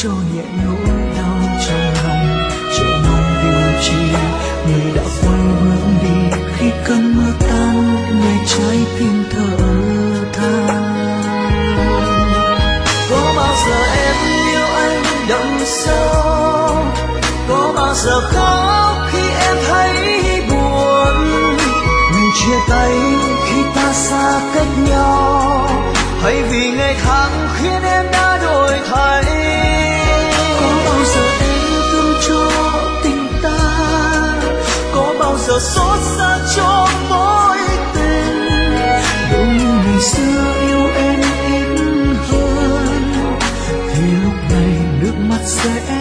cho nhẹ nỗi đau trong lòng, chờ mong điều chi người đã quay bước đi khi cơn mưa tan ngày trái tim thở than. Có bao giờ em yêu anh đậm sâu, có bao giờ khóc khi em thấy buồn, mình chia tay khi ta xa cách nhau, hay vì ngày tháng khiến em đã đổi thay. Có bao giờ em thương cho tình ta, có bao giờ xót xa cho mối tình, đúng như ngày xưa yêu em ít hơn thì lúc này nước mắt sẽ